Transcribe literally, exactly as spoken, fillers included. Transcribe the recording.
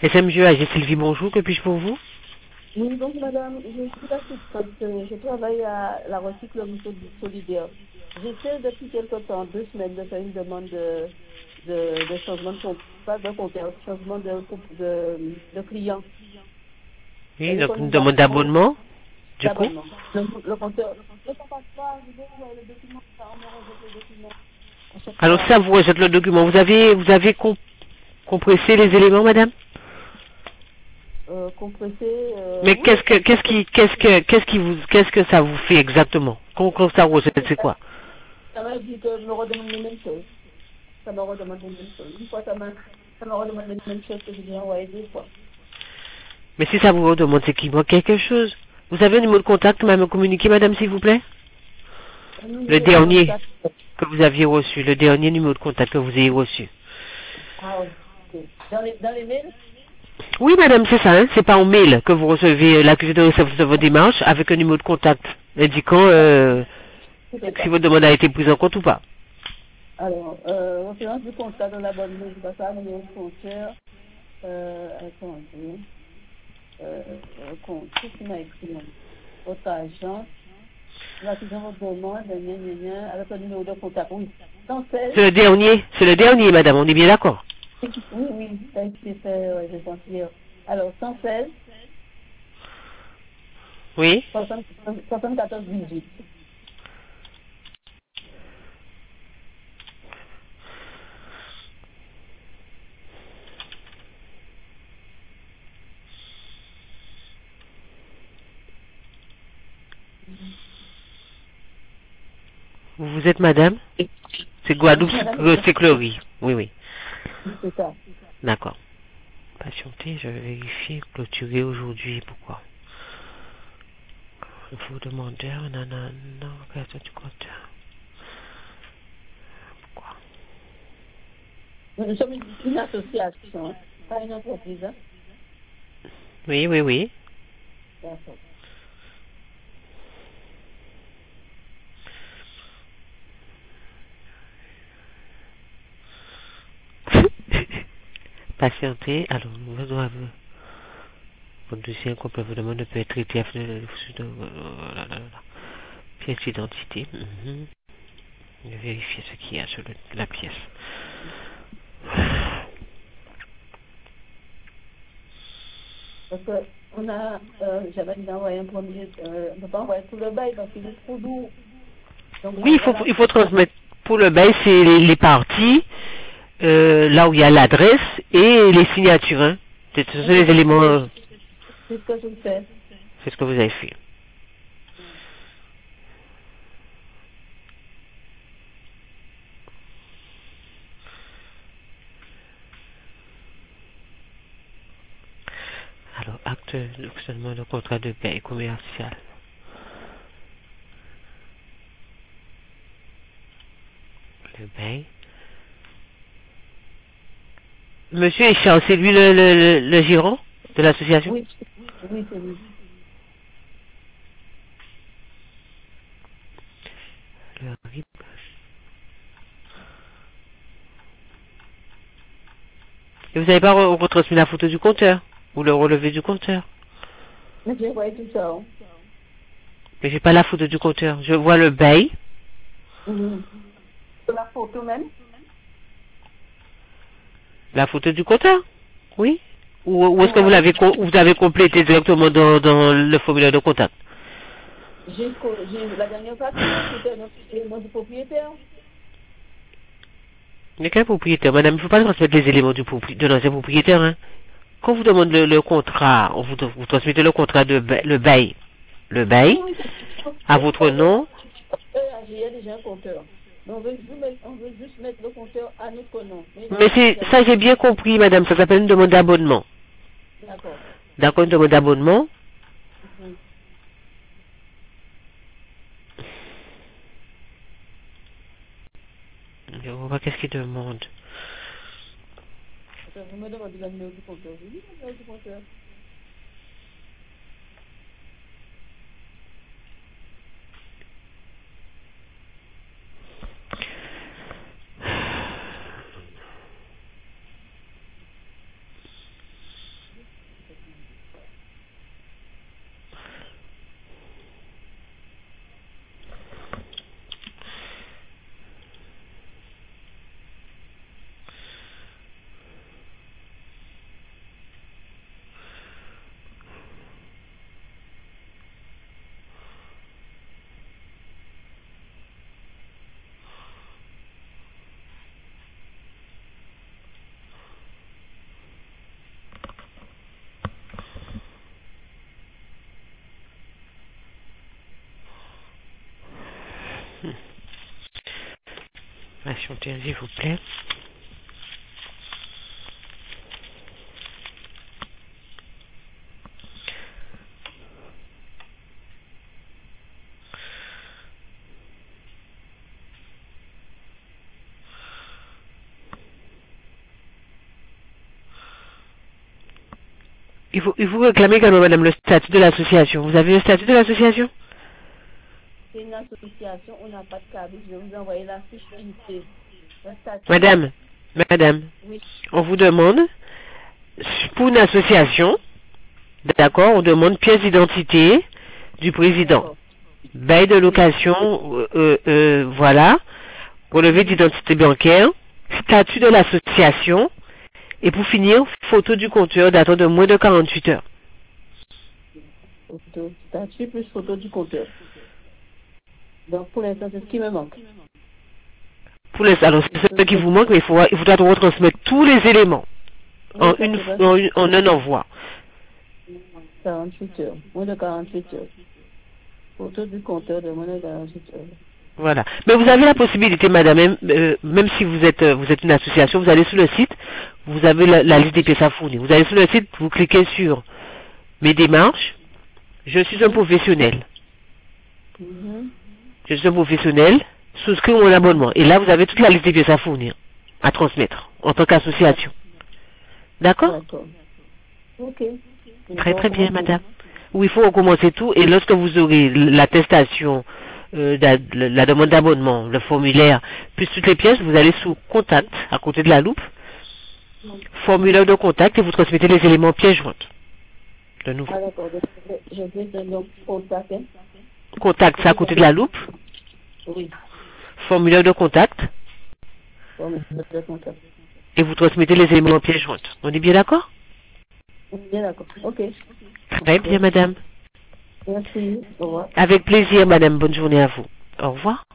S M G A G Sylvie, bonjour, que puis-je pour vous? Oui, donc madame, je suis assistante, euh, je travaille à la recyclerie solidaire. J'essaie depuis quelque temps, deux semaines, de faire une demande de, de, de changement de compte, pas de compteur, changement de, de, de client. Oui, Et donc qu'on une nous a demande d'abonnement, du coup. d'abonnement. Le, le compteur, le compteur passe pas, je vais envoyer le document, ça, on me rejette le document à chaque Alors fois. ça, vous rejetez le document. Vous avez, vous avez com- compressé les éléments, madame? Euh, compressé, euh, Mais oui, qu'est-ce que, ça, qu'est-ce qui, qu'est-ce que, qu'est-ce qui vous, qu'est-ce que ça vous fait exactement? Quand, quand ça rejette, c'est quoi? ça m'a dit que me redemande les mêmes choses. Ça me redemande les mêmes choses. Une fois, ça m'a, ça me redemande les mêmes choses que j'ai déjà envoyé deux fois. Mais si ça vous redemande, c'est qu'il manque quelque chose. Vous avez un numéro de contact à me communiquer, madame, s'il vous plaît? Un Le numéro de dernier contact. que vous aviez reçu, le dernier numéro de contact que vous ayez reçu. Ah oui. Ok. Dans les, dans les mails? Oui, madame, c'est ça, hein. C'est pas en mail que vous recevez euh, l'accusé de réception de votre démarche avec un numéro de contact indiquant euh, C'est si ça. votre demande a été prise en compte ou pas. Alors, euh, référence du contrat de l'abonnement, je passe à numéro de compteur. Euh, attendez. Euh, euh, compte. Qu'est-ce qu'il m'a écrit là? Votre agent. Nous accusons votre demande, gna, gna, gna, avec un numéro de contact. Oui. cent seize. C'est le dernier, c'est le dernier, madame, on est bien d'accord. Oui, oui, ça a été fait, euh, je pense hier. Alors, cent seize, Oui. soixante-quatorze, dix-huit. Vous vous êtes madame? C'est Guadeloupe Madame, Recyclerie. Oui, oui. c'est ça. D'accord. Patientez, je vais vérifier, clôturer aujourd'hui. Pourquoi? Il faut demander, nanana, création du compteur. Pourquoi? Nous sommes une, une association, hein, pas une entreprise. Hein. Oui, oui, oui. D'accord. Patientez, alors, nous devons votre dossier incomplétement ne peut être traité afin de pièce d'identité. Mhm. Je vais vérifier ce qu'il y a sur le- la pièce. Parce que on a, euh, j'avais déjà envoyé un premier, euh, on ne peut pas envoyer tout le bail parce qu'il est trop doux. Donc Oui, il j'envoie faut, la il faut transmettre pour le bail, c'est les, les parties, euh, là où il y a l'adresse et les signatures. Hein. C'est- Ce sont les éléments, euh, c'est ce que je fais. c'est ce que vous avez fait. Ouais. Alors, acte de fonctionnement de contrat de bail commercial. Le bail. Monsieur Echard, c'est lui le, le, le, le gérant de l'association? Oui, oui, c'est lui. Le R I P. Et vous n'avez pas re- retransmis la photo du compteur ou le relevé du compteur? Mais j'ai envoyé tout ça. Hein. Mais j'ai pas la photo du compteur. Je vois le bail, Mhm. La photo même. la photo du compteur. Oui. Ou, ou est-ce que vous Ouais. l'avez co- vous avez complété directement dans, dans le formulaire de contact? J'ai, co- j'ai la dernière partie, hein, c'était le nom du propriétaire. Mais quel propriétaire? Madame, il ne faut pas transmettre les éléments du propri- de l'ancien propriétaire. Hein. Quand vous demandez le, le contrat, on vous, vous transmettez le contrat de ba- le bail, le Oui, bail, oui, c'est à votre nom. il y a déjà un compteur. Mais on veut, juste mettre, on veut juste mettre le compteur à notre nom. Mais il Mais existe c'est déjà. ça, j'ai bien compris, madame. Ça s'appelle une demande d'abonnement. D'accord. D'accord, une demande d'abonnement. Mhm. Je vois qu'est-ce qu'il demande. Attends, vous me demandez le numéro du compteur. Je dis le numéro du compteur. Patientez, s'il vous plaît. Il vous, il vous réclamez également, madame, le statut de l'association. Vous avez le statut de l'association? C'est une association, on n'a pas de cabine. Je vais vous envoyer la fiche unité. Madame, madame, oui. On vous demande, pour une association, d'accord, on demande pièce d'identité du président. Bail de location, euh, euh, voilà, relevé d'identité bancaire, statut de l'association, et pour finir, photo du compteur datant de moins de quarante-huit heures. Photo, statut plus photo du compteur. Donc pour l'instant, c'est ce qui me manque. Pour les, alors c'est ce qui vous manque, mais il faudra, il faudra retransmettre tous les éléments en, Oui, une, en, une, en un envoi. quarante-huit heures, moins de quarante-huit heures. Photo du compteur de moins de quarante-huit heures. Voilà. Mais vous avez la possibilité, madame, même, euh, même si vous êtes, euh, vous êtes une association, vous allez sur le site, vous avez la, la liste des pièces à fournir. Vous allez sur le site, vous cliquez sur mes démarches. Je suis un professionnel. Mm-hmm. Je suis un professionnel. Souscris mon abonnement. Et là, vous avez toute la liste des pièces à fournir, à transmettre, en tant qu'association. D'accord? D'accord. Ok. Très très bien, madame. Oui, il faut recommencer tout. Et lorsque vous aurez l'attestation, euh, la, la demande d'abonnement, le formulaire, puis toutes les pièces, vous allez sous contact, à côté de la loupe, formulaire de contact, et vous transmettez les éléments pièce jointe. De nouveau. Ah d'accord. Je vais donc contact. Hein? Contact, c'est à côté de la loupe. Oui. Formulaire de contact. Formulaire de contact. Et vous transmettez les éléments pièce jointe. On est bien d'accord? Bien d'accord. Ok. Très bien, madame. Merci. Au revoir. Avec plaisir, madame. Bonne journée à vous. Au revoir.